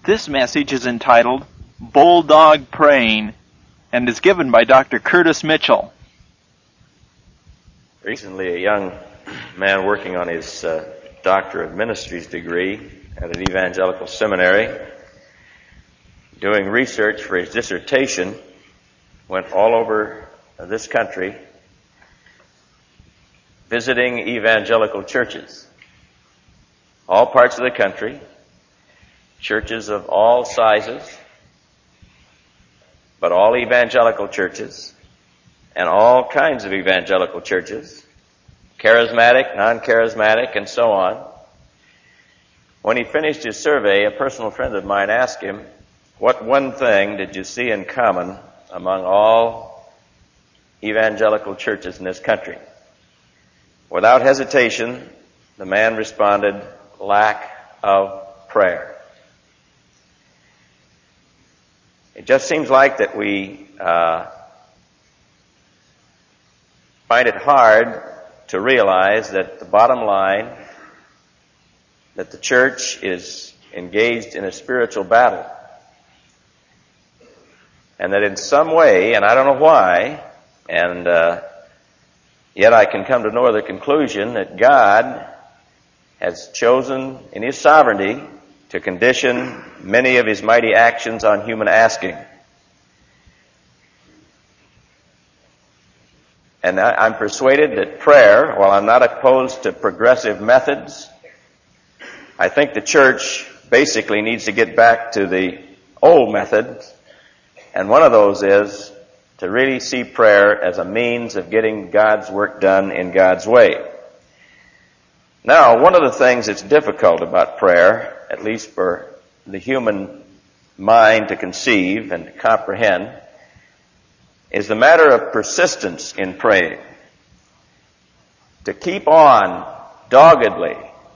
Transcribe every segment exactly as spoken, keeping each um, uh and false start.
This message is entitled Bulldog Praying and is given by Doctor Curtis Mitchell. Recently, a young man working on his uh, Doctor of Ministries degree at an evangelical seminary, doing research for his dissertation, went all over this country visiting evangelical churches, all parts of the country, churches of all sizes, but all evangelical churches, and all kinds of evangelical churches, charismatic, non-charismatic, and so on. When he finished his survey, a personal friend of mine asked him, what one thing did you see in common among all evangelical churches in this country? Without hesitation, the man responded, lack of prayer. It just seems like that we uh, find it hard to realize that the bottom line, that the church is engaged in a spiritual battle. And that in some way, and I don't know why, and uh, yet I can come to no other conclusion, that God has chosen in His sovereignty to condition many of His mighty actions on human asking. And I'm persuaded that prayer, while I'm not opposed to progressive methods, I think the church basically needs to get back to the old methods, and one of those is to really see prayer as a means of getting God's work done in God's way. Now, one of the things that's difficult about prayer, at least for the human mind to conceive and to comprehend, is the matter of persistence in praying. To keep on doggedly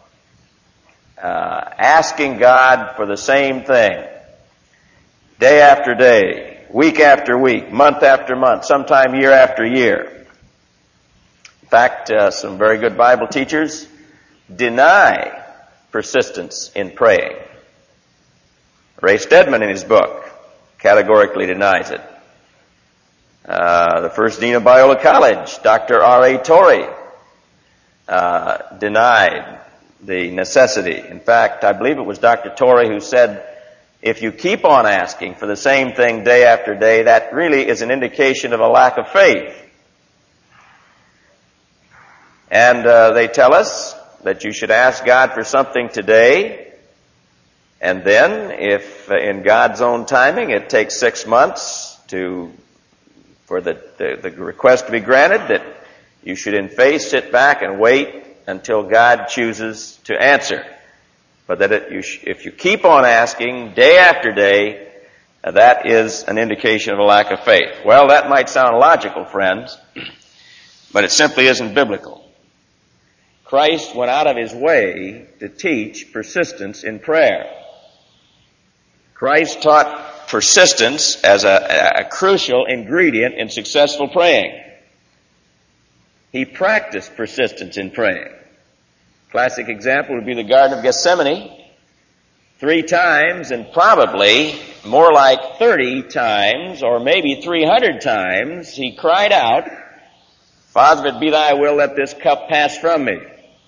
uh, asking God for the same thing, day after day, week after week, month after month, sometime year after year. In fact, uh, some very good Bible teachers deny persistence in praying. Ray Stedman, in his book, categorically denies it. Uh, the first dean of Biola College, Doctor R A Torrey, uh, denied the necessity. In fact, I believe it was Doctor Torrey who said, if you keep on asking for the same thing day after day, that really is an indication of a lack of faith. And uh, they tell us that you should ask God for something today, and then, if uh, in God's own timing it takes six months to for the, the, the request to be granted, that you should in faith sit back and wait until God chooses to answer. But that it, you sh- if you keep on asking day after day, uh, that is an indication of a lack of faith. Well, that might sound logical, friends, but it simply isn't biblical. Christ went out of His way to teach persistence in prayer. Christ taught persistence as a, a crucial ingredient in successful praying. He practiced persistence in praying. Classic example would be the Garden of Gethsemane. Three times, and probably more like thirty times, or maybe three hundred times, He cried out, Father, if it be Thy will, let this cup pass from me.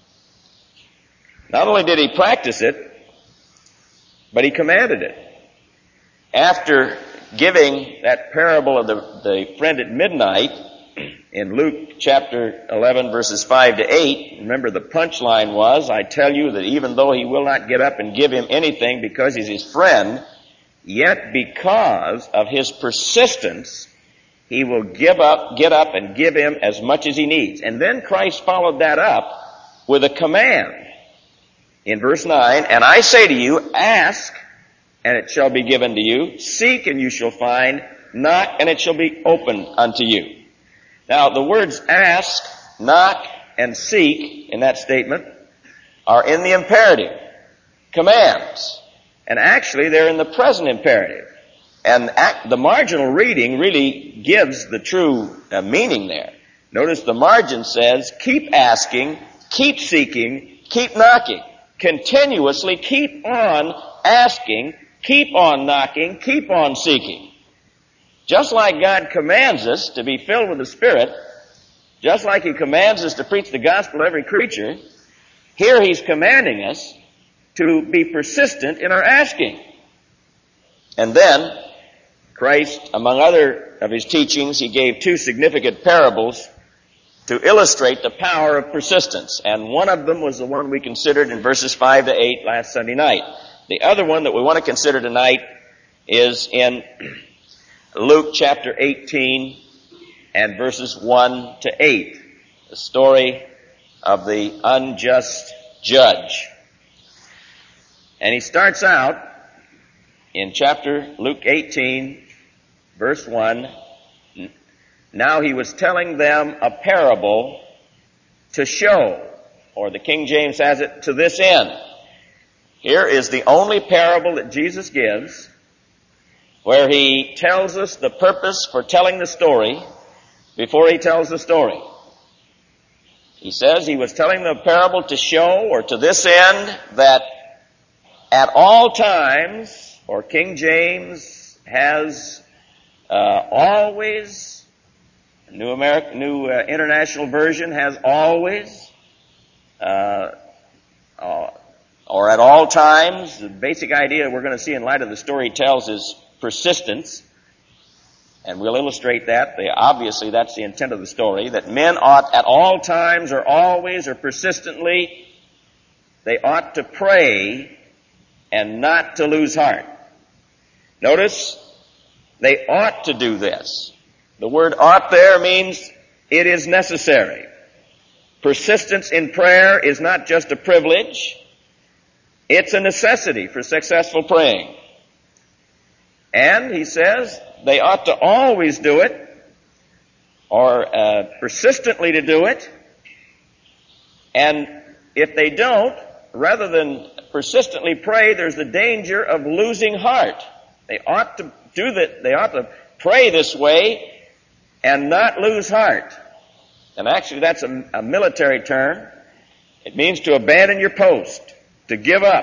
Not only did He practice it, but He commanded it. After giving that parable of the, the friend at midnight in Luke chapter eleven, verses five to eight, remember the punchline was, I tell you that even though he will not get up and give him anything because he's his friend, yet because of his persistence, he will give up, get up and give him as much as he needs. And then Christ followed that up with a command in verse nine, and I say to you, ask, and it shall be given to you. Seek, and you shall find. Knock, and it shall be opened unto you. Now, the words ask, knock, and seek in that statement are in the imperative, commands. And actually, they're in the present imperative. And the marginal reading really gives the true uh, meaning there. Notice the margin says, keep asking, keep seeking, keep knocking. Continuously keep on asking, keep on knocking, keep on seeking. Just like God commands us to be filled with the Spirit, just like He commands us to preach the gospel to every creature, here He's commanding us to be persistent in our asking. And then, Christ, among other of His teachings, He gave two significant parables to illustrate the power of persistence. And one of them was the one we considered in verses five to eight last Sunday night. The other one that we want to consider tonight is in Luke chapter eighteen and verses one to eight. The story of the unjust judge. And he starts out in chapter Luke eighteen, verse one. Now he was telling them a parable to show, or the King James has it, to this end. Here is the only parable that Jesus gives where He tells us the purpose for telling the story before He tells the story. He says He was telling the parable to show, or to this end, that at all times, or King James has uh, always, New American, New uh, International Version has always, uh, uh, or at all times. The basic idea we're going to see in light of the story he tells is persistence, and we'll illustrate that. They, obviously, that's the intent of the story, that men ought at all times, or always, or persistently, they ought to pray and not to lose heart. Notice, they ought to do this. The word ought there means it is necessary. Persistence in prayer is not just a privilege. It's a necessity for successful praying. And, he says, they ought to always do it, or uh, persistently to do it. And if they don't, rather than persistently pray, there's the danger of losing heart. They ought to do that. They ought to pray this way and not lose heart. And actually that's a, a military term. It means to abandon your post, to give up,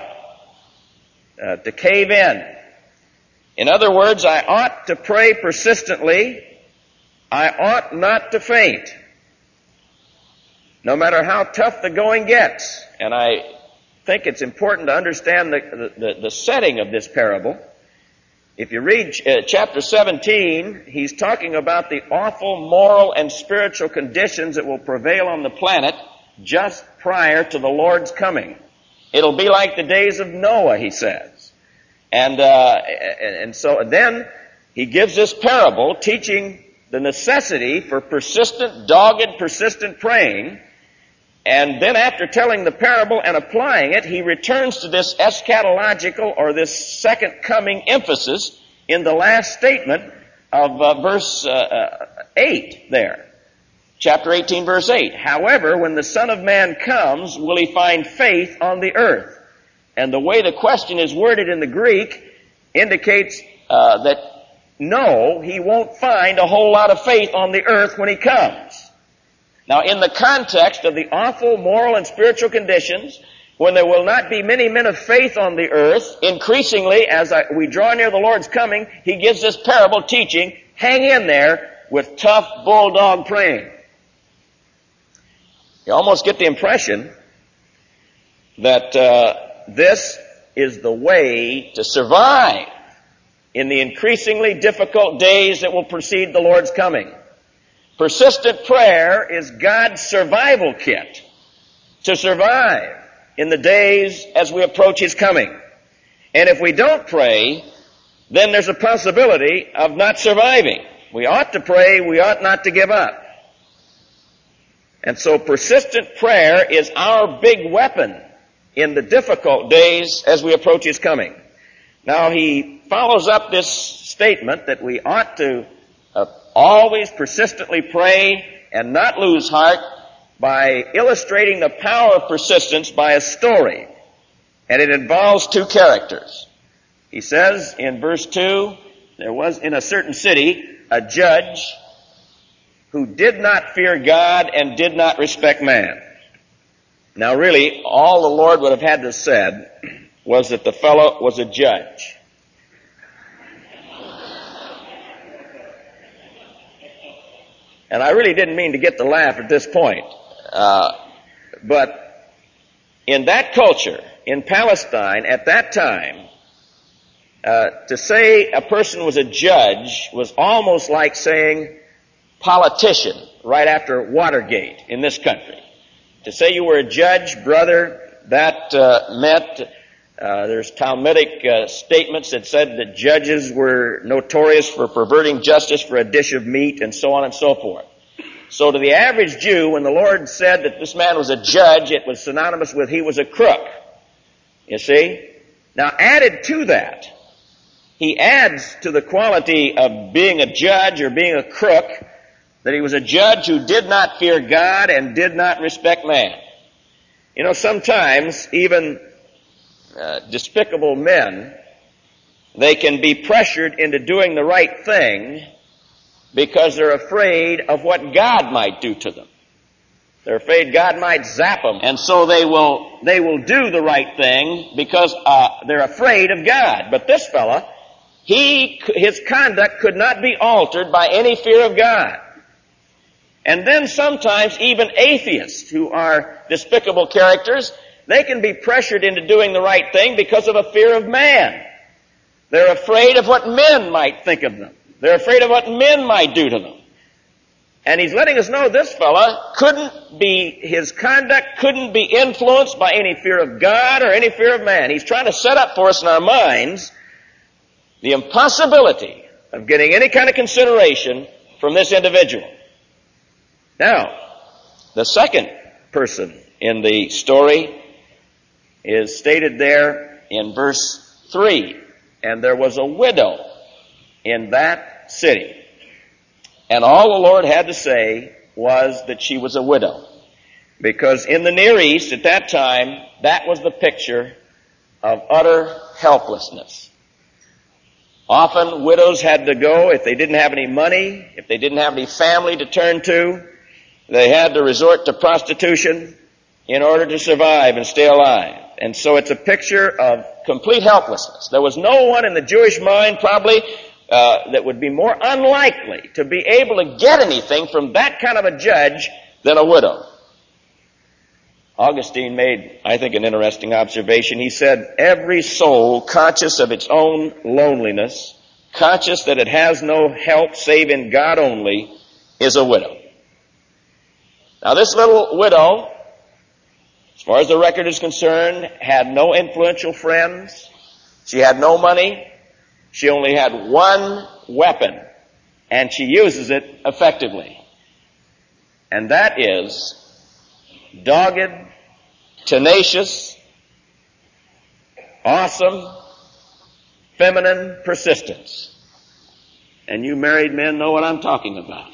uh, to cave in. In other words, I ought to pray persistently. I ought not to faint, no matter how tough the going gets. And I think it's important to understand the, the, the setting of this parable. If you read uh, chapter seventeen, he's talking about the awful moral and spiritual conditions that will prevail on the planet just prior to the Lord's coming. It'll be like the days of Noah, he says. And, uh, and so then he gives this parable teaching the necessity for persistent, dogged, persistent praying. And then after telling the parable and applying it, he returns to this eschatological, or this second coming emphasis in the last statement of uh, verse uh, uh, eight there. Chapter eighteen, verse eight. However, when the Son of Man comes, will He find faith on the earth? And the way the question is worded in the Greek indicates uh, that no, He won't find a whole lot of faith on the earth when He comes. Now, in the context of the awful moral and spiritual conditions, when there will not be many men of faith on the earth, increasingly, as I, we draw near the Lord's coming, he gives this parable teaching, hang in there with tough bulldog praying. You almost get the impression that uh, this is the way to survive in the increasingly difficult days that will precede the Lord's coming. Persistent prayer is God's survival kit to survive in the days as we approach His coming. And if we don't pray, then there's a possibility of not surviving. We ought to pray, we ought not to give up. And so persistent prayer is our big weapon in the difficult days as we approach His coming. Now he follows up this statement that we ought to uh, always persistently pray and not lose heart by illustrating the power of persistence by a story. And it involves two characters. He says in verse two, there was in a certain city a judge who did not fear God and did not respect man. Now really, all the Lord would have had to said was that the fellow was a judge. And I really didn't mean to get the laugh at this point. Uh, but in that culture, in Palestine, at that time, uh, to say a person was a judge was almost like saying politician right after Watergate in this country. To say you were a judge, brother, that uh, meant, uh, there's Talmudic uh, statements that said that judges were notorious for perverting justice for a dish of meat and so on and so forth. So to the average Jew, when the Lord said that this man was a judge, it was synonymous with he was a crook. You see? Now added to that, he adds to the quality of being a judge or being a crook that he was a judge who did not fear God and did not respect man. You know, sometimes even uh, despicable men, they can be pressured into doing the right thing because they're afraid of what God might do to them. They're afraid God might zap them, and so they will they will do the right thing because uh, they're afraid of God. But this fella, he his conduct could not be altered by any fear of God. And then sometimes even atheists who are despicable characters, they can be pressured into doing the right thing because of a fear of man. They're afraid of what men might think of them. They're afraid of what men might do to them. And he's letting us know this fella couldn't be, his conduct couldn't be influenced by any fear of God or any fear of man. He's trying to set up for us in our minds the impossibility of getting any kind of consideration from this individual. Now, the second person in the story is stated there in verse three. And there was a widow in that city. And all the Lord had to say was that she was a widow. Because in the Near East at that time, that was the picture of utter helplessness. Often widows had to go if they didn't have any money, if they didn't have any family to turn to. They had to resort to prostitution in order to survive and stay alive. And so it's a picture of complete helplessness. There was no one in the Jewish mind probably uh, that would be more unlikely to be able to get anything from that kind of a judge than a widow. Augustine made, I think, an interesting observation. He said, every soul conscious of its own loneliness, conscious that it has no help save in God only, is a widow. Now this little widow, as far as the record is concerned, had no influential friends. She had no money. She only had one weapon, and she uses it effectively. And that is dogged, tenacious, awesome, feminine persistence. And you married men know what I'm talking about.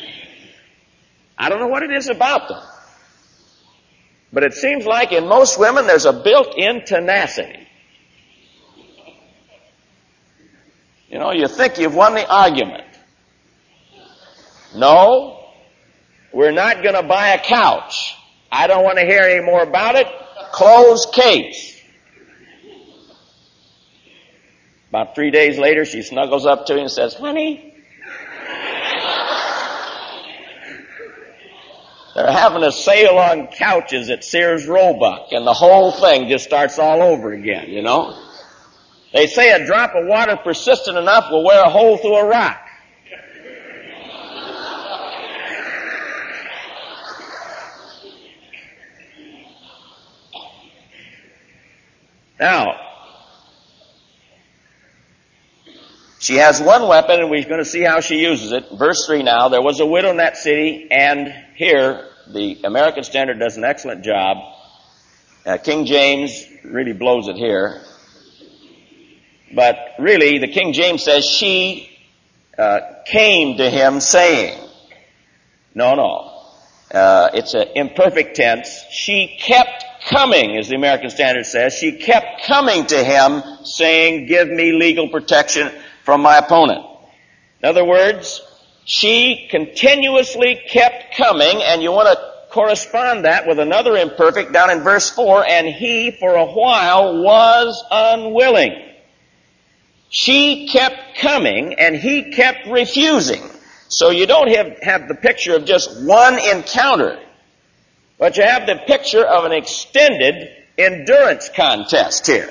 I don't know what it is about them. But it seems like in most women there's a built-in tenacity. You know, you think you've won the argument. No, we're not going to buy a couch. I don't want to hear any more about it. Closed case. About three days later, she snuggles up to you and says, honey, they're having a sale on couches at Sears Roebuck, and the whole thing just starts all over again, you know. They say a drop of water persistent enough will wear a hole through a rock. Now, she has one weapon, and we're going to see how she uses it. Verse three now, there was a widow in that city, and here, the American Standard does an excellent job. Uh, King James really blows it here. But really, the King James says, she uh, came to him saying. No, no. Uh, it's an imperfect tense. She kept coming, as the American Standard says. She kept coming to him saying, give me legal protection from my opponent. In other words, she continuously kept coming, and you want to correspond that with another imperfect down in verse four, and he for a while was unwilling. She kept coming, and he kept refusing. So you don't have, have the picture of just one encounter, but you have the picture of an extended endurance contest here.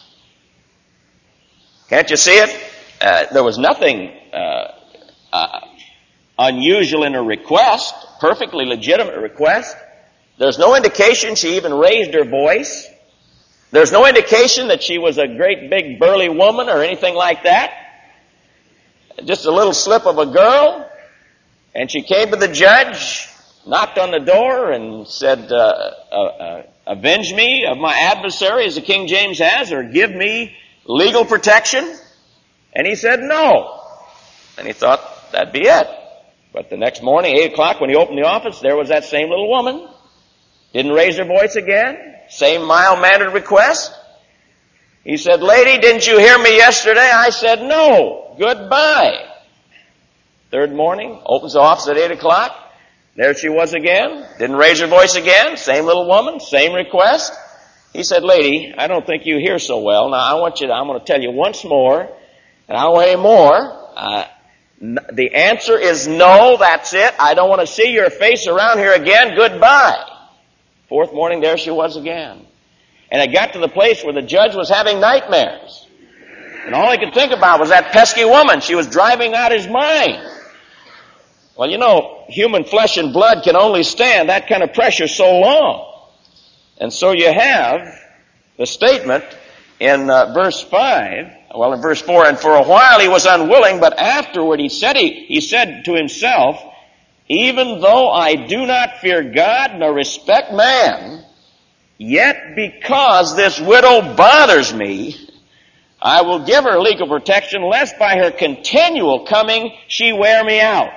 Can't you see it? Uh, there was nothing uh, uh, unusual in her request, perfectly legitimate request. There's no indication she even raised her voice. There's no indication that she was a great big burly woman or anything like that. Just a little slip of a girl. And she came to the judge, knocked on the door, and said, uh, uh, uh, avenge me of my adversary, as the King James has, or give me legal protection. And he said no. And he thought that'd be it. But the next morning, eight o'clock, when he opened the office, there was that same little woman. Didn't raise her voice again. Same mild-mannered request. He said, lady, didn't you hear me yesterday? I said, no. Goodbye. Third morning, opens the office at eight o'clock. There she was again. Didn't raise her voice again. Same little woman, same request. He said, lady, I don't think you hear so well. Now, I want you to, I'm going to tell you once more, and I'll weigh more. Uh, n- the answer is no, that's it. I don't want to see your face around here again. Goodbye. Fourth morning, there she was again. And it got to the place where the judge was having nightmares. And all he could think about was that pesky woman. She was driving out his mind. Well, you know, human flesh and blood can only stand that kind of pressure so long. And so you have the statement in uh, verse five, well, in verse four, and for a while he was unwilling, but afterward he said, he, he said to himself, even though I do not fear God nor respect man, yet because this widow bothers me, I will give her legal protection, lest by her continual coming she wear me out.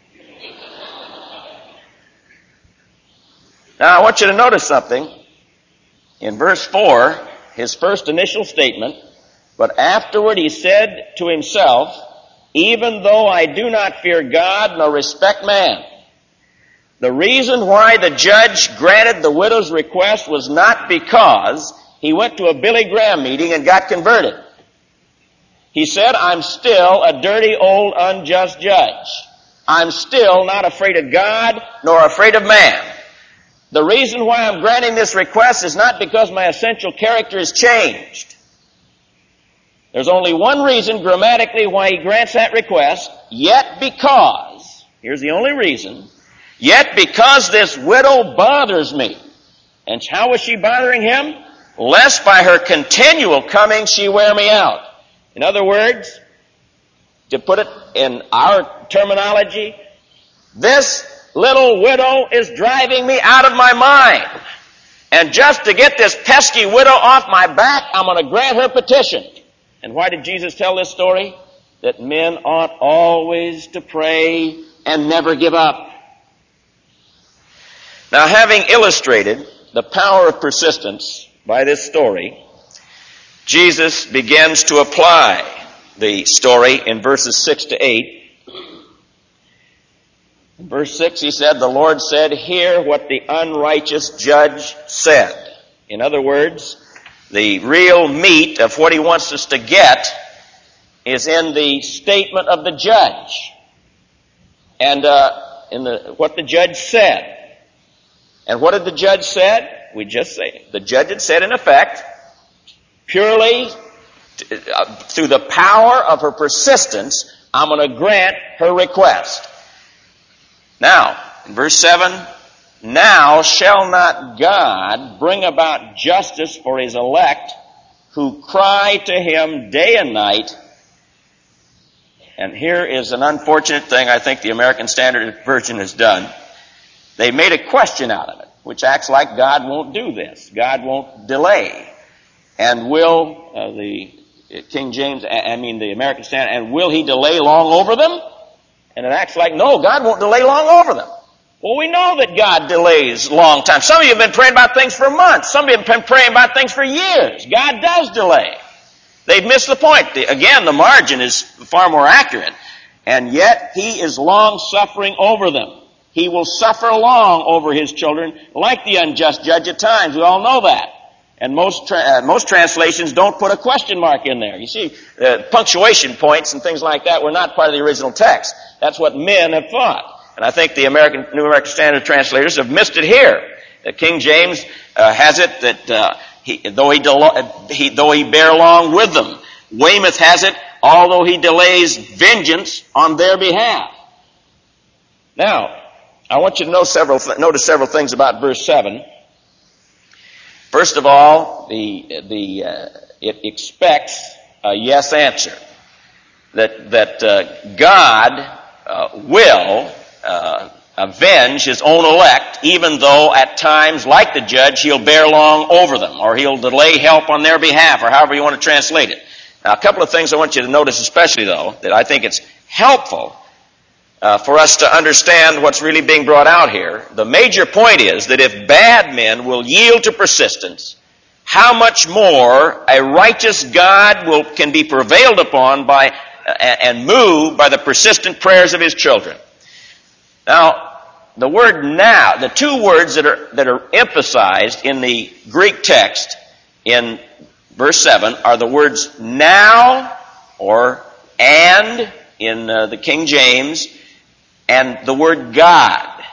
Now, I want you to notice something. In verse four, his first initial statement, but afterward he said to himself, even though I do not fear God nor respect man. The reason why the judge granted the widow's request was not because he went to a Billy Graham meeting and got converted. He said, I'm still a dirty, old, unjust judge. I'm still not afraid of God nor afraid of man. The reason why I'm granting this request is not because my essential character has changed. There's only one reason grammatically why he grants that request, yet because, here's the only reason, yet because this widow bothers me. And how was she bothering him? Lest by her continual coming she wear me out. In other words, to put it in our terminology, this little widow is driving me out of my mind. And just to get this pesky widow off my back, I'm going to grant her petition. And why did Jesus tell this story? That men ought always to pray and never give up. Now, having illustrated the power of persistence by this story, Jesus begins to apply the story in verses six to eight. In verse six, he said, the Lord said, hear what the unrighteous judge said. In other words, the real meat of what he wants us to get is in the statement of the judge. And uh, in the what the judge said. And what did the judge said? We just say the judge had said, in effect, purely uh, through the power of her persistence, I'm going to grant her request. Now, in verse seven, now shall not God bring about justice for his elect who cry to him day and night? And here is an unfortunate thing I think the American Standard Version has done. They made a question out of it, which acts like God won't do this. God won't delay. And will, uh, the King James, I mean the American Standard, and will he delay long over them? And it acts like, no, God won't delay long over them. Well, we know that God delays long time. Some of you have been praying about things for months. Some of you have been praying about things for years. God does delay. They've missed the point. The, again, the margin is far more accurate. And yet, he is long-suffering over them. He will suffer long over his children, like the unjust judge at times. We all know that. And most tra- uh, most translations don't put a question mark in there. You see, uh, punctuation points and things like that were not part of the original text. That's what men have thought. And I think the American, New American Standard translators have missed it here. Uh, King James uh, has it that uh, he, though, he del- he, though he bear long with them. Weymouth has it, although he delays vengeance on their behalf. Now, I want you to know several th- notice several things about verse seven. First of all, the the uh, it expects a yes answer. That that uh, God uh, will uh, avenge His own elect, even though at times, like the judge, He'll bear long over them, or He'll delay help on their behalf, or however you want to translate it. Now, a couple of things I want you to notice, especially though, that I think it's helpful uh, for us to understand what's really being brought out here. The major point is that if bad men will yield to persistence, how much more a righteous God will can be prevailed upon by uh, and moved by the persistent prayers of His children. Now, the word now, the two words that are that are emphasized in the Greek text in verse seven are the words now, or and in uh, the King James, and the word God.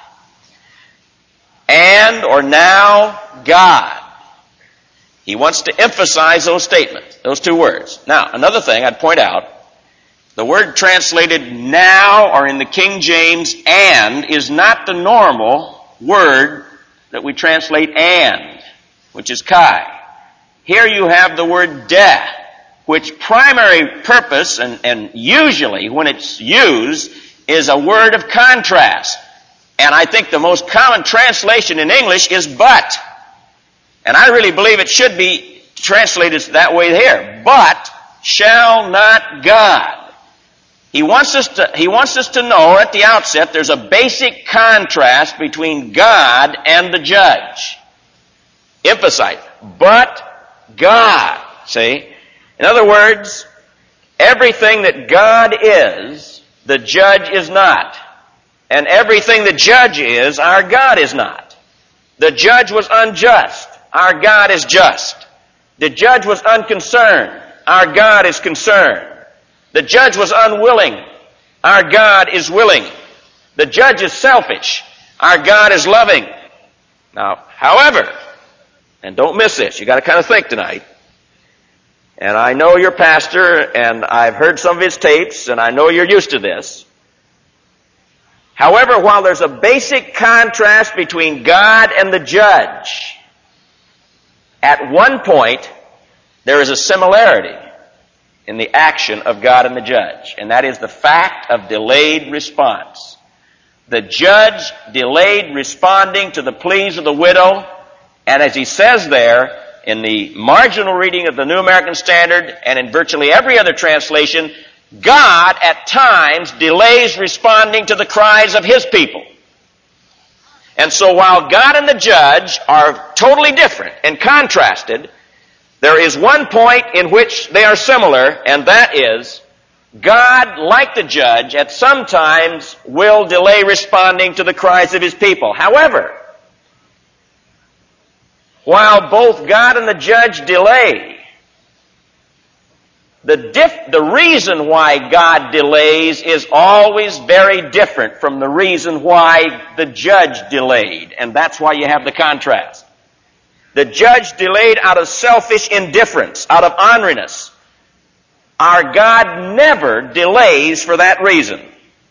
And or now, God. He wants to emphasize those statements, those two words. Now, another thing I'd point out, the word translated now, or in the King James, and, is not the normal word that we translate and, which is kai. Here you have the word de, which primary purpose, and, and usually when it's used, is a word of contrast. And I think the most common translation in English is but. And I really believe it should be translated that way here. But shall not God. He wants us to, he wants us to know at the outset there's a basic contrast between God and the judge. Emphasize. But God. See? In other words, everything that God is, the judge is not. And everything the judge is, our God is not. The judge was unjust. Our God is just. The judge was unconcerned. Our God is concerned. The judge was unwilling. Our God is willing. The judge is selfish. Our God is loving. Now, however, and don't miss this, you got to kind of think tonight. And I know your pastor, and I've heard some of his tapes, and I know you're used to this. However, while there's a basic contrast between God and the judge, at one point, there is a similarity in the action of God and the judge, and that is the fact of delayed response. The judge delayed responding to the pleas of the widow, and as he says there, in the marginal reading of the New American Standard, and in virtually every other translation, God at times delays responding to the cries of His people. And so while God and the judge are totally different and contrasted, there is one point in which they are similar, and that is, God, like the judge, at some times will delay responding to the cries of His people. However, while both God and the judge delay, the diff- the reason why God delays is always very different from the reason why the judge delayed, and that's why you have the contrast. The judge delayed out of selfish indifference, out of orneriness. Our God never delays for that reason.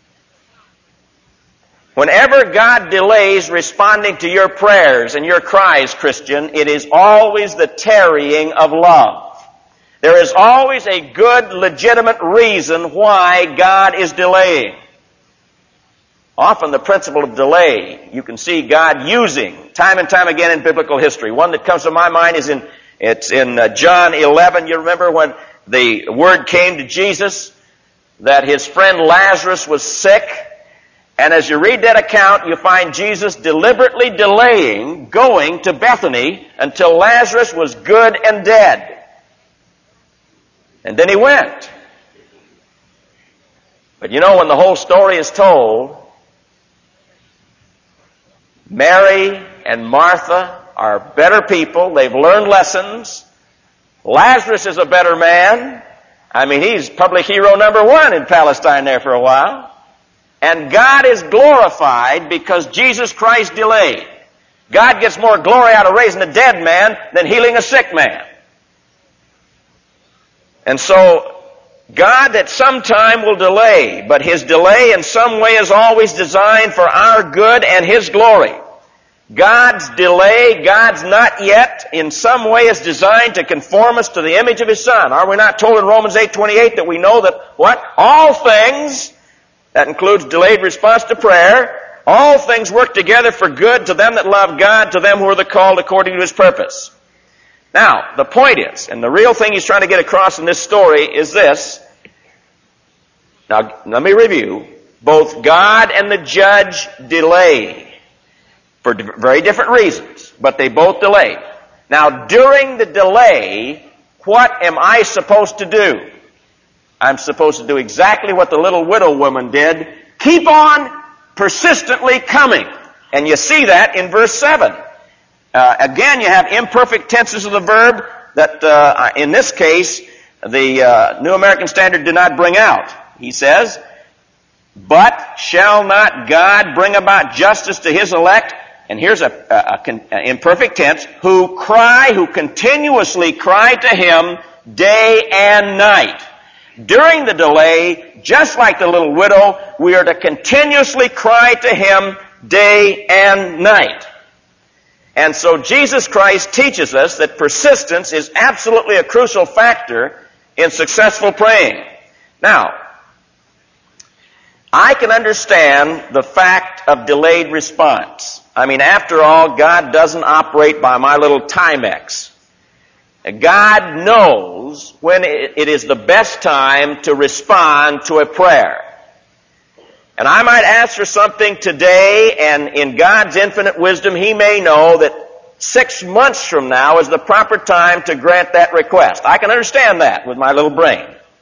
Whenever God delays responding to your prayers and your cries, Christian, it is always the tarrying of love. There is always a good, legitimate reason why God is delaying. Often the principle of delay, you can see God using time and time again in biblical history. One that comes to my mind is in, it's in uh, John eleven. You remember when the word came to Jesus that his friend Lazarus was sick? And as you read that account, you find Jesus deliberately delaying going to Bethany until Lazarus was good and dead. And then he went. But you know, when the whole story is told, Mary and Martha are better people. They've learned lessons. Lazarus is a better man. I mean, he's public hero number one in Palestine there for a while. and God is glorified because Jesus Christ delayed. God gets more glory out of raising a dead man than healing a sick man. And so, God at some time will delay, but His delay in some way is always designed for our good and His glory. God's delay, God's not yet, in some way is designed to conform us to the image of His Son. Are we not told in Romans eight twenty-eight that we know that what? All things, that includes delayed response to prayer, all things work together for good to them that love God, to them who are the called according to His purpose. Now, the point is, and the real thing he's trying to get across in this story is this. Now, let me review. Both God and the judge delay for very different reasons, but they both delayed. Now, during the delay, what am I supposed to do? I'm supposed to do exactly what the little widow woman did. Keep on persistently coming. And you see that in verse seven. Uh, again, you have imperfect tenses of the verb that, uh, in this case, the uh, New American Standard did not bring out. He says, "But shall not God bring about justice to His elect?" And here's a, a, a, a imperfect tense, "who cry, who continuously cry to Him day and night." During the delay, just like the little widow, we are to continuously cry to Him day and night. And so Jesus Christ teaches us that persistence is absolutely a crucial factor in successful praying. Now, I can understand the fact of delayed response. I mean, after all, God doesn't operate by my little Timex. God knows when it is the best time to respond to a prayer. And I might ask for something today, and in God's infinite wisdom, He may know that six months from now is the proper time to grant that request. I can understand that with my little brain.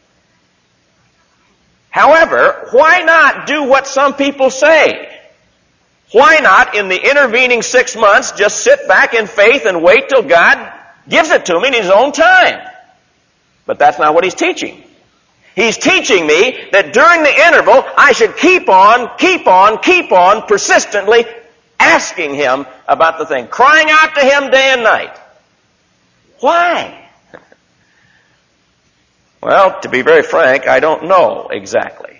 However, why not do what some people say? Why not, in the intervening six months, just sit back in faith and wait till God gives it to me in His own time? But that's not what He's teaching. He's teaching me that during the interval, I should keep on, keep on, keep on, persistently asking Him about the thing, crying out to Him day and night. Why? Well, to be very frank, I don't know exactly.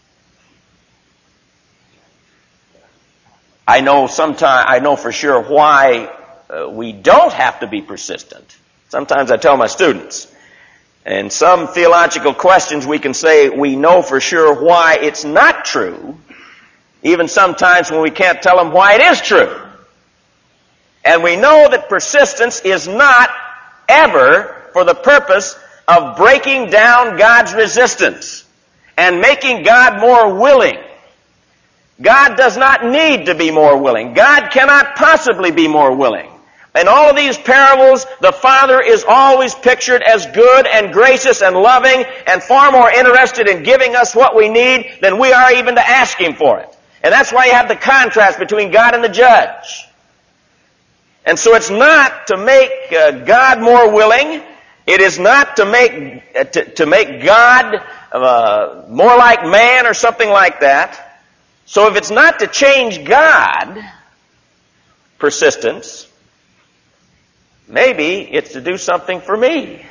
I know sometime, I know for sure why uh, we don't have to be persistent. Sometimes I tell my students, in some theological questions we can say we know for sure why it's not true, even sometimes when we can't tell them why it is true. And we know that persistence is not ever for the purpose of breaking down God's resistance and making God more willing. God does not need to be more willing. God cannot possibly be more willing. In all of these parables, the Father is always pictured as good and gracious and loving and far more interested in giving us what we need than we are even to ask Him for it. And that's why you have the contrast between God and the judge. And so it's not to make uh, God more willing. It is not to make uh, to, to make God uh, more like man or something like that. So if it's not to change God, persistence, maybe it's to do something for me.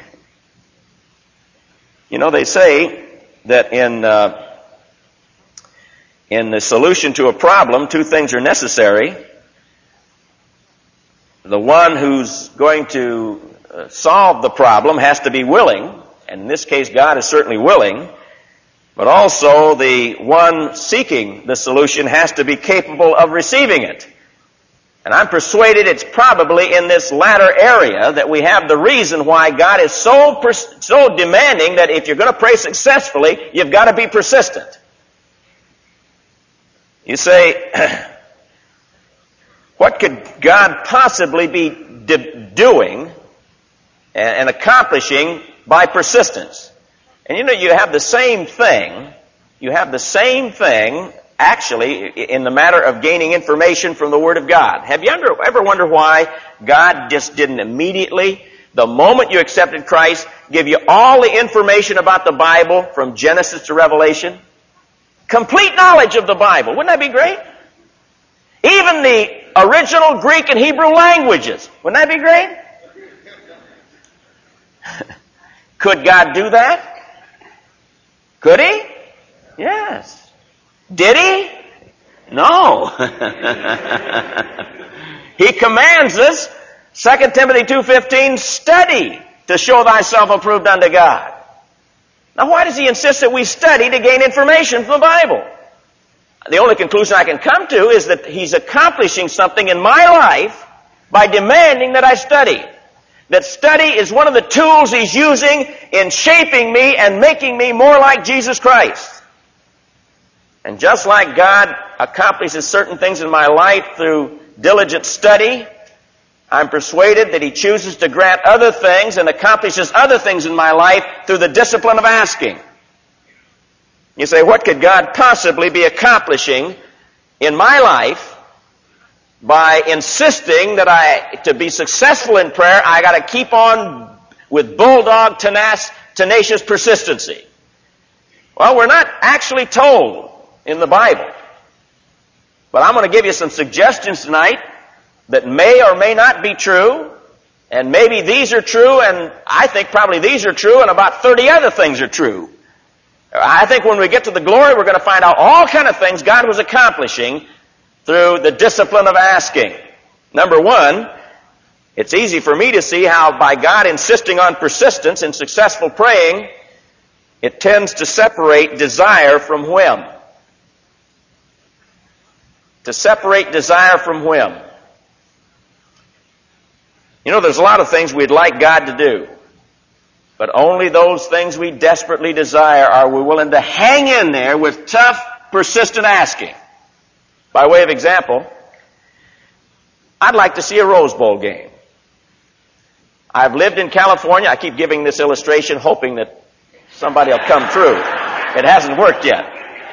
You know, they say that in uh, in the solution to a problem, two things are necessary. The one who's going to uh, solve the problem has to be willing, and in this case, God is certainly willing. But also, the one seeking the solution has to be capable of receiving it. And I'm persuaded it's probably in this latter area that we have the reason why God is so pers- so demanding that if you're going to pray successfully, you've got to be persistent. You say, what could God possibly be de- doing and, and accomplishing by persistence? And you know, you have the same thing, you have the same thing actually in the matter of gaining information from the Word of God. Have you ever, ever wondered why God just didn't immediately, the moment you accepted Christ, give you all the information about the Bible from Genesis to Revelation? complete knowledge of the Bible. Wouldn't that be great? Even the original Greek and Hebrew languages. Wouldn't that be great? Could God do that? Could He? Yes. Did He? No. He commands us, Second Timothy two fifteen, study to show thyself approved unto God. Now why does He insist that we study to gain information from the Bible? The only conclusion I can come to is that He's accomplishing something in my life by demanding that I study. That study is one of the tools He's using in shaping me and making me more like Jesus Christ. And just like God accomplishes certain things in my life through diligent study, I'm persuaded that He chooses to grant other things and accomplishes other things in my life through the discipline of asking. You say, what could God possibly be accomplishing in my life by insisting that I, to be successful in prayer, I got to keep on with bulldog tenacious, tenacious persistency? Well, we're not actually told in the Bible. But I'm going to give you some suggestions tonight that may or may not be true, and maybe these are true, and I think probably these are true, and about thirty other things are true. I think when we get to the glory, we're going to find out all kind of things God was accomplishing through the discipline of asking. Number one, it's easy for me to see how by God insisting on persistence in successful praying, it tends to separate desire from whim. To separate desire from whim. You know, there's a lot of things we'd like God to do. But only those things we desperately desire are we willing to hang in there with tough, persistent asking. By way of example, I'd like to see a Rose Bowl game. I've lived in California. I keep giving this illustration hoping that somebody will come through. It hasn't worked yet.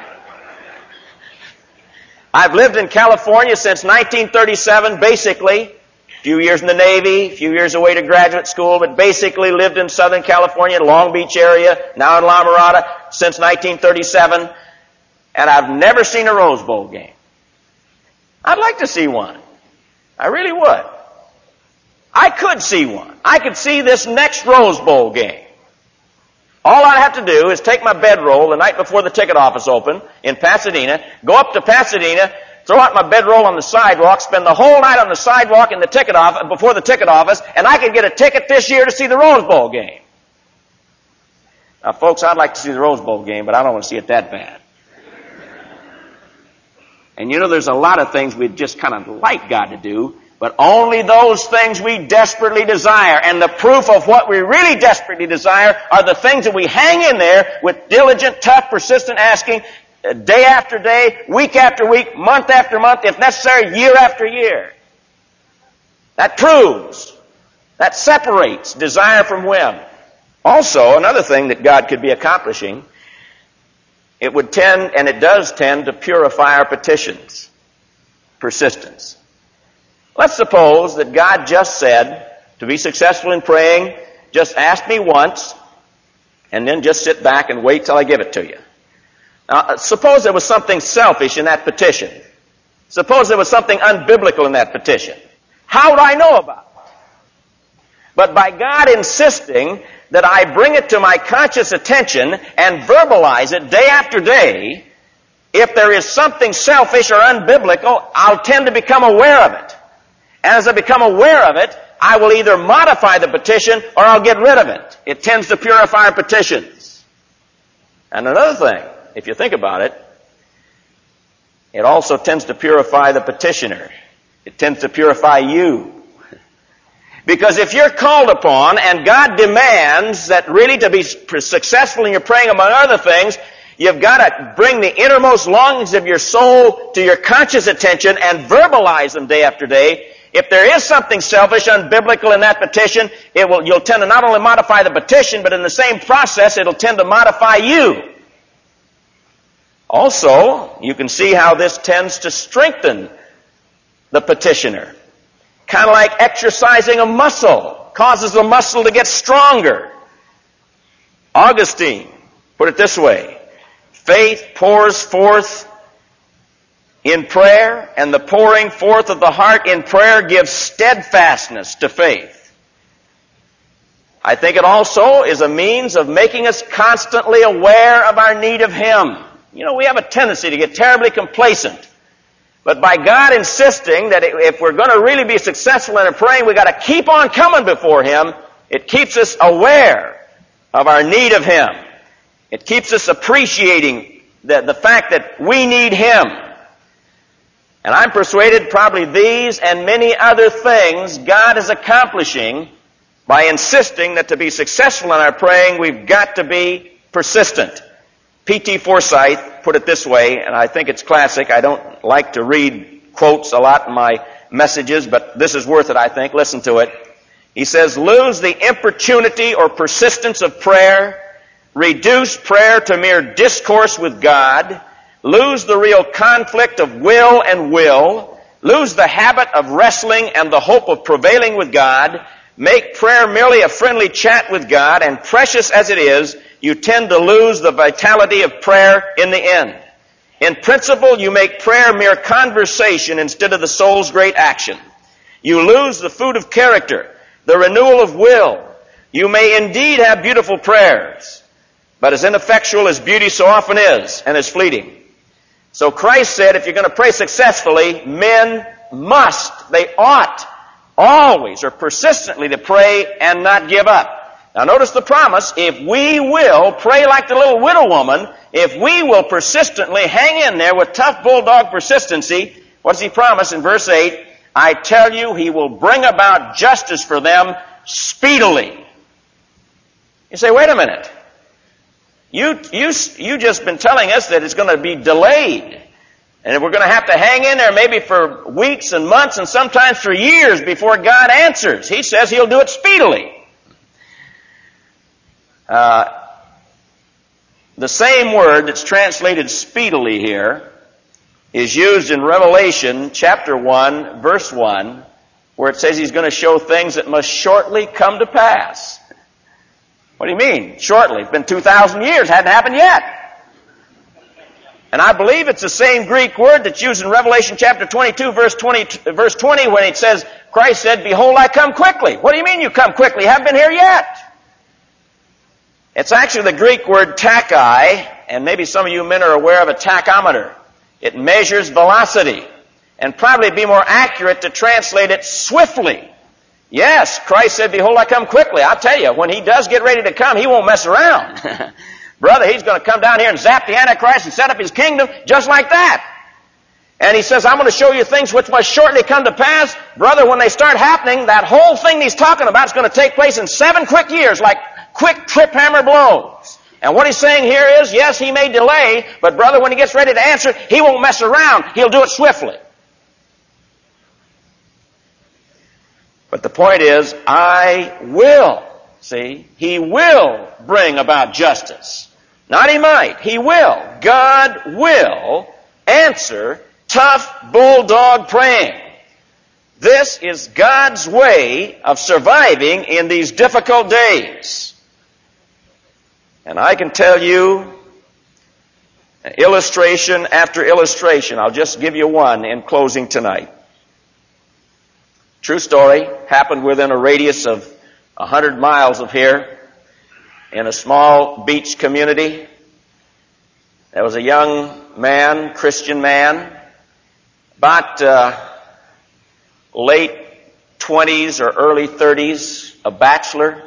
I've lived in California since nineteen thirty-seven, basically. A few years in the Navy, a few years away to graduate school, but basically lived in Southern California, Long Beach area, now in La Mirada, since nineteen thirty-seven, and I've never seen a Rose Bowl game. I'd like to see one. I really would. I could see one. I could see this next Rose Bowl game. All I'd have to do is take my bedroll the night before the ticket office opened in Pasadena, go up to Pasadena, throw out my bedroll on the sidewalk, spend the whole night on the sidewalk in the ticket office, before the ticket office, and I could get a ticket this year to see the Rose Bowl game. Now, folks, I'd like to see the Rose Bowl game, but I don't want to see it that bad. And you know, there's a lot of things we'd just kind of like God to do, but only those things we desperately desire. And the proof of what we really desperately desire are the things that we hang in there with diligent, tough, persistent asking, day after day, week after week, month after month, if necessary, year after year. That proves, that separates desire from whim. Also, another thing that God could be accomplishing, it would tend, and it does tend, to purify our petitions. Persistence. Let's suppose that God just said, to be successful in praying, just ask me once, and then just sit back and wait till I give it to you. Now, suppose there was something selfish in that petition. Suppose there was something unbiblical in that petition. How would I know about it? But by God insisting that I bring it to my conscious attention and verbalize it day after day, if there is something selfish or unbiblical, I'll tend to become aware of it. And as I become aware of it, I will either modify the petition or I'll get rid of it. It tends to purify our petitions. And another thing, if you think about it, it also tends to purify the petitioner. It tends to purify you. Because if you're called upon and God demands that really to be successful in your praying, among other things, you've got to bring the innermost longings of your soul to your conscious attention and verbalize them day after day. If there is something selfish, unbiblical in that petition, it will, you'll tend to not only modify the petition, but in the same process, it'll tend to modify you. Also, you can see how this tends to strengthen the petitioner. Kind of like exercising a muscle. Causes the muscle to get stronger. Augustine put it this way. Faith pours forth in prayer, and the pouring forth of the heart in prayer gives steadfastness to faith. I think it also is a means of making us constantly aware of our need of Him. You know, we have a tendency to get terribly complacent. But by God insisting that if we're going to really be successful in our praying, we've got to keep on coming before Him, it keeps us aware of our need of Him. It keeps us appreciating the, the fact that we need Him. And I'm persuaded probably these and many other things God is accomplishing by insisting that to be successful in our praying, we've got to be persistent. P T Forsyth put it this way, and I think it's classic. I don't like to read quotes a lot in my messages, but this is worth it, I think. Listen to it. He says, lose the importunity or persistence of prayer, reduce prayer to mere discourse with God, lose the real conflict of will and will, lose the habit of wrestling and the hope of prevailing with God, make prayer merely a friendly chat with God, and precious as it is, you tend to lose the vitality of prayer in the end. In principle, you make prayer mere conversation instead of the soul's great action. You lose the food of character, the renewal of will. You may indeed have beautiful prayers, but as ineffectual as beauty so often is, and is fleeting. So Christ said, if you're going to pray successfully, men must, they ought, always or persistently to pray and not give up. Now notice the promise, if we will pray like the little widow woman, if we will persistently hang in there with tough bulldog persistency, what does He promise in verse eight? I tell you, He will bring about justice for them speedily. You say, wait a minute. You, you, you just been telling us that it's going to be delayed. And we're going to have to hang in there maybe for weeks and months and sometimes for years before God answers. He says He'll do it speedily. Uh, the same word that's translated speedily here is used in Revelation chapter one, verse one, where it says He's going to show things that must shortly come to pass. What do you mean? Shortly. It's been two thousand years. Hadn't happened yet. And I believe it's the same Greek word that's used in Revelation chapter twenty-two, verse twenty, verse twenty, when it says, Christ said, behold, I come quickly. What do you mean you come quickly? You haven't been here yet. It's actually the Greek word tachy, and maybe some of you men are aware of a tachometer. It measures velocity, and probably be more accurate to translate it swiftly. Yes, Christ said, behold, I come quickly. I'll tell you, when He does get ready to come, He won't mess around. Brother, He's going to come down here and zap the Antichrist and set up His kingdom just like that. And He says, I'm going to show you things which must shortly come to pass. Brother, when they start happening, that whole thing He's talking about is going to take place in seven quick years, like quick trip hammer blows. And what He's saying here is, yes, He may delay, but brother, when He gets ready to answer, He won't mess around. He'll do it swiftly. But the point is, I will. See, He will bring about justice. Not He might. He will. God will answer tough bulldog praying. This is God's way of surviving in these difficult days. And I can tell you illustration after illustration. I'll just give you one in closing tonight. True story. Happened within a radius of a hundred miles of here in a small beach community. There was a young man, Christian man, about uh, late twenties or early thirties, a bachelor.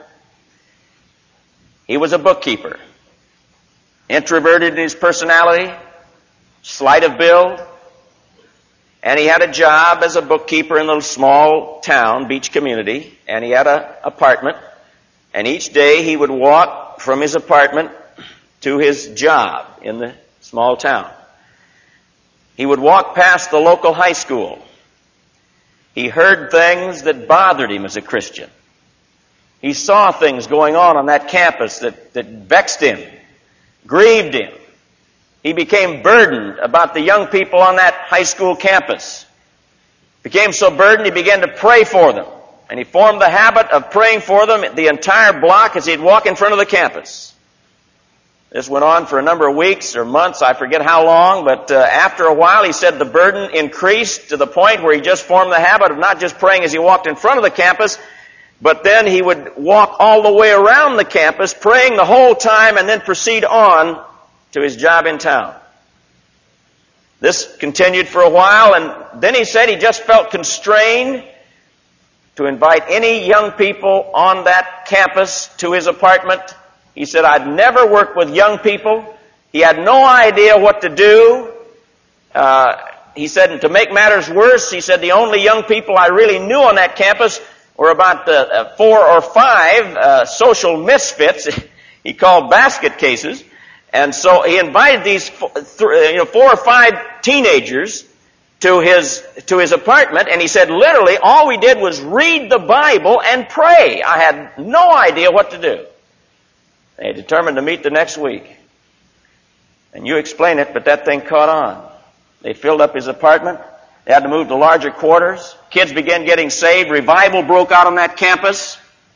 He was a bookkeeper, introverted in his personality, slight of build, and he had a job as a bookkeeper in a small town, beach community, and he had an apartment, and each day he would walk from his apartment to his job in the small town. He would walk past the local high school. He heard things that bothered him as a Christian. He saw things going on on that campus that, that vexed him, grieved him. He became burdened about the young people on that high school campus. Became so burdened he began to pray for them. And he formed the habit of praying for them the entire block as he'd walk in front of the campus. This went on for a number of weeks or months, I forget how long, but uh, after a while he said the burden increased to the point where he just formed the habit of not just praying as he walked in front of the campus, but then he would walk all the way around the campus, praying the whole time, and then proceed on to his job in town. This continued for a while, and then he said he just felt constrained to invite any young people on that campus to his apartment. He said, I'd never worked with young people. He had no idea what to do. Uh, he said, and to make matters worse, he said the only young people I really knew on that campus were about uh, four or five uh, social misfits he called basket cases. And so he invited these four, you know, four or five teenagers to his to his apartment, and he said literally all we did was read the Bible and pray. I had no idea what to do. They determined to meet the next week. And you explain it, but that thing caught on. They filled up his apartment. They had to move to larger quarters. Kids began getting saved. Revival broke out on that campus.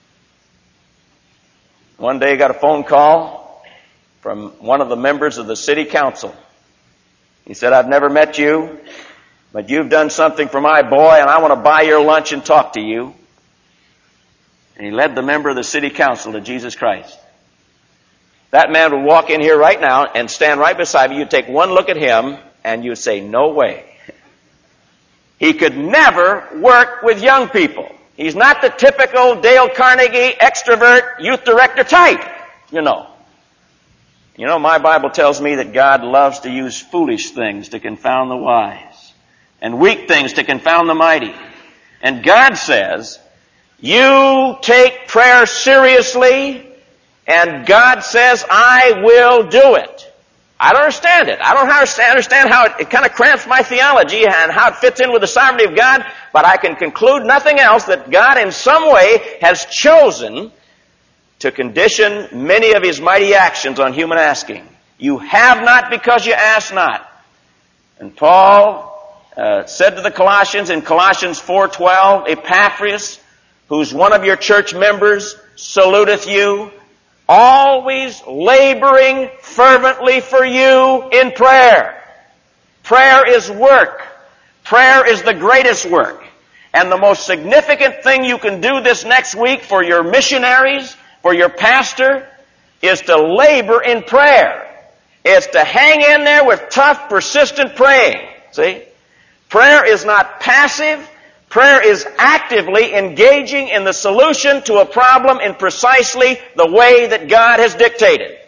One day he got a phone call from one of the members of the city council. He said, I've never met you, but you've done something for my boy, and I want to buy your lunch and talk to you. And he led the member of the city council to Jesus Christ. That man would walk in here right now and stand right beside you. You'd take one look at him and you'd say, no way. He could never work with young people. He's not the typical Dale Carnegie extrovert youth director type, you know. You know, my Bible tells me that God loves to use foolish things to confound the wise and weak things to confound the mighty. And God says, you take prayer seriously, and God says, I will do it. I don't understand it. I don't understand how it, it kind of cramps my theology and how it fits in with the sovereignty of God, but I can conclude nothing else that God in some way has chosen to condition many of His mighty actions on human asking. You have not because you ask not. And Paul uh, said to the Colossians in Colossians four twelve, Epaphras, who's one of your church members, saluteth you, always laboring fervently for you in prayer. Prayer is work. Prayer is the greatest work. And the most significant thing you can do this next week for your missionaries, for your pastor, is to labor in prayer. It's to hang in there with tough, persistent praying. See? Prayer is not passive. Prayer is actively engaging in the solution to a problem in precisely the way that God has dictated.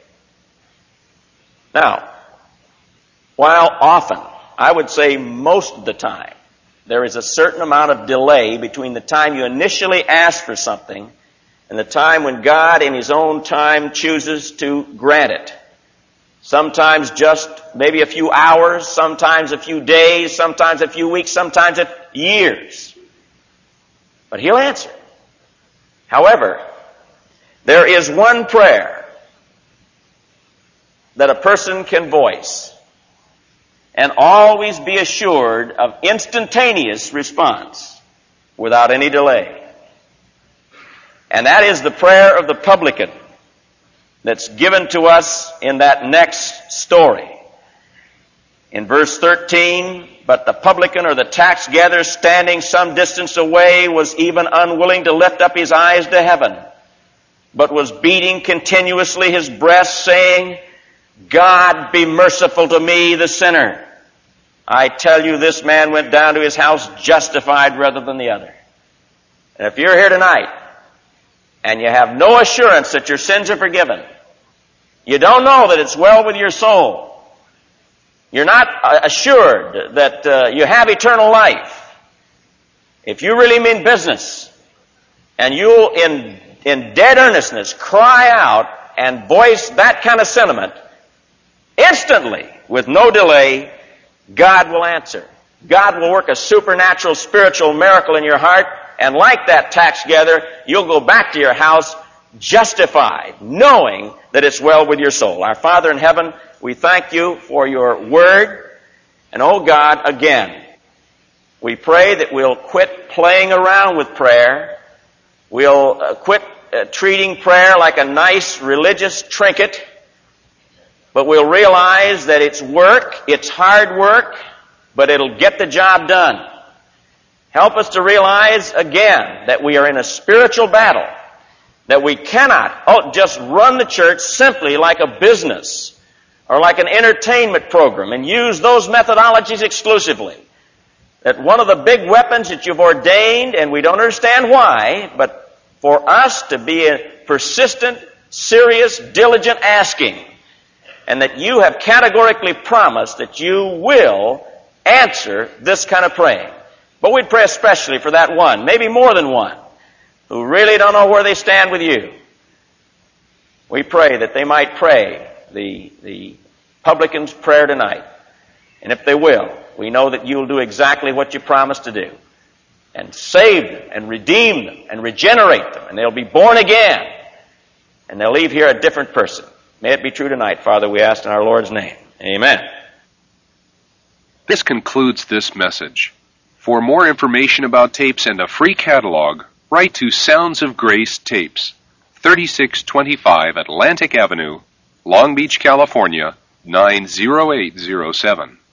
Now, while often, I would say most of the time, there is a certain amount of delay between the time you initially ask for something and the time when God in His own time chooses to grant it. Sometimes just maybe a few hours, sometimes a few days, sometimes a few weeks, sometimes a years. But He'll answer. However, there is one prayer that a person can voice and always be assured of instantaneous response without any delay. And that is the prayer of the publican that's given to us in that next story. In verse thirteen, but the publican or the tax gatherer standing some distance away was even unwilling to lift up his eyes to heaven, but was beating continuously his breast, saying, God be merciful to me, the sinner. I tell you, this man went down to his house justified rather than the other. And if you're here tonight and you have no assurance that your sins are forgiven, you don't know that it's well with your soul, you're not assured that uh, you have eternal life, if you really mean business and you'll in, in dead earnestness cry out and voice that kind of sentiment, instantly, with no delay, God will answer. God will work a supernatural spiritual miracle in your heart, and like that tax gatherer, you'll go back to your house justified, knowing that it's well with your soul. Our Father in heaven, we thank you for your word. And oh God, again, we pray that we'll quit playing around with prayer. We'll uh, quit uh, treating prayer like a nice religious trinket. but we'll realize that it's work, it's hard work, but it'll get the job done. Help us to realize again that we are in a spiritual battle, that we cannot oh, just run the church simply like a business or like an entertainment program and use those methodologies exclusively. That one of the big weapons that you've ordained, and we don't understand why, but for us to be a persistent, serious, diligent asking, and that you have categorically promised that you will answer this kind of praying. But we'd pray especially for that one, maybe more than one, who really don't know where they stand with you. We pray that they might pray the, the publican's prayer tonight. And if they will, we know that you'll do exactly what you promised to do. And save them, and redeem them, and regenerate them, and they'll be born again. And they'll leave here a different person. May it be true tonight, Father, we ask in our Lord's name. Amen. This concludes this message. For more information about tapes and a free catalog, write to Sounds of Grace Tapes, thirty-six twenty-five Atlantic Avenue, Long Beach, California, nine zero eight zero seven.